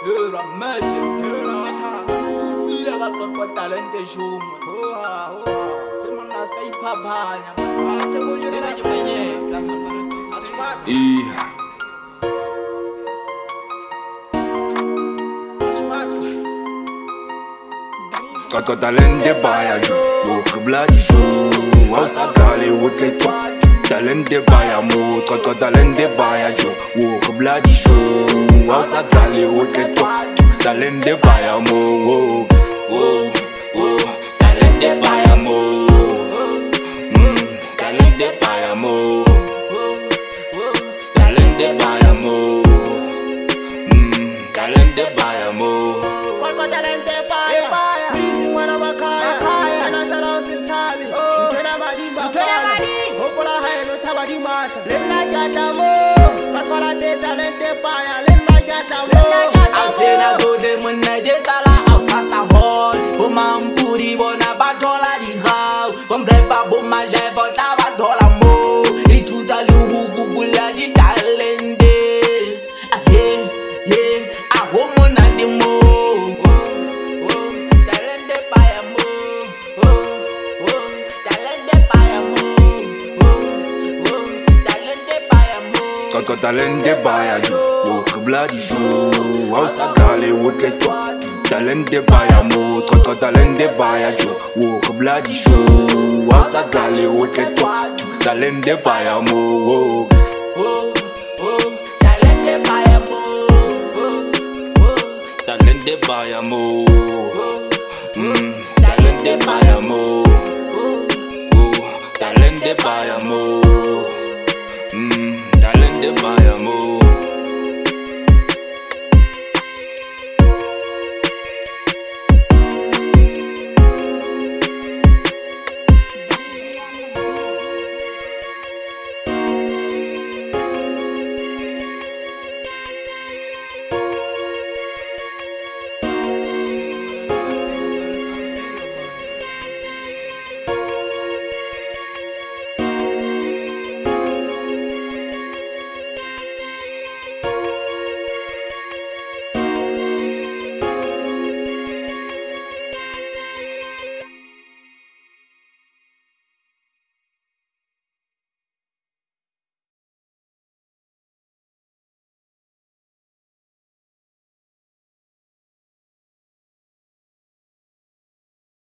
Hera magic. Mira ka kwa talent shumwe. Emana ska iphapanya. Athe moyesa nyenyeka. Kaka talent baya jo, wo bloody show. Wasa gale wo tetwa. Talent baya mo, kaka talent baya jo, wo bloody show. Wasa gale wo tetwa. Talent baya mo, wo. Talent baya mo, talent baya mo, talent baya mo, talent baya mo. Kwako talente baya, bizi mwana makaya, anafela usitali, mpena madimba fana, hopola haino tabadi masha, lena jata mo, kwako la de talente baya, lena jata mo. Atena zode muna jetala au sasa hall, boma mpuri bona batola di hau, bombreba boma jai bota batola mo, ituza luhu bula di talente, aho muna di mo. Kaka talent baya jo, wo bloody show. Wasa gale wo tetwa. Talent baya mo, kaka talent baya jo, wo bloody show. Wasa gale wo tetwa. Talent baya mo, Talent baya mo, talent baya mo, talent baya mo, talent baya mo, talent baya mo.